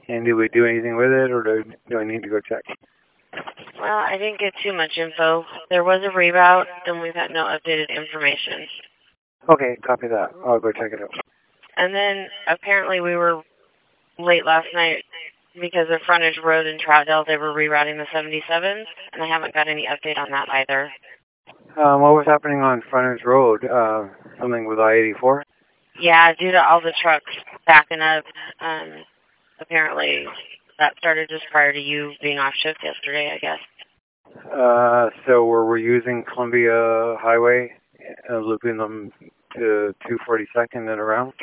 And did we do anything with it, or do I need to go check? Well, I didn't get too much info. There was a reroute, and we've had no updated information. Okay, copy that. I'll go check it out. And then apparently we were late last night because of Frontage Road in Troutdale. They were rerouting the 77s, and I haven't got any update on that either. What was happening on Frontage Road? Something with I-84? Yeah, due to all the trucks backing up, apparently that started just prior to you being off shift yesterday, I guess. So we're using Columbia Highway, looping them to 242nd and around?